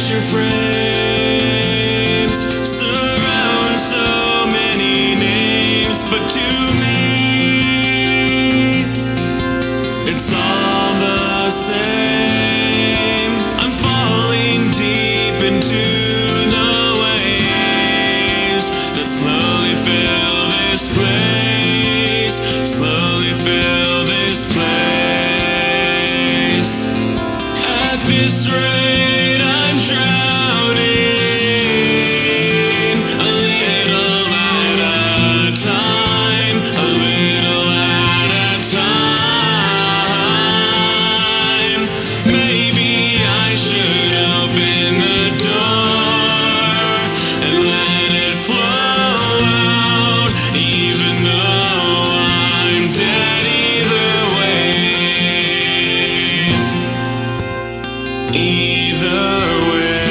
picture frames surround so many names, but to me, it's all the same. I'm falling deep into the waves that slowly fill this place, slowly fill this place. At this rate, I'm drowning, a little at a time, a little at a time. Maybe I should open the door and let it flow out, even though I'm dead either way. Either way.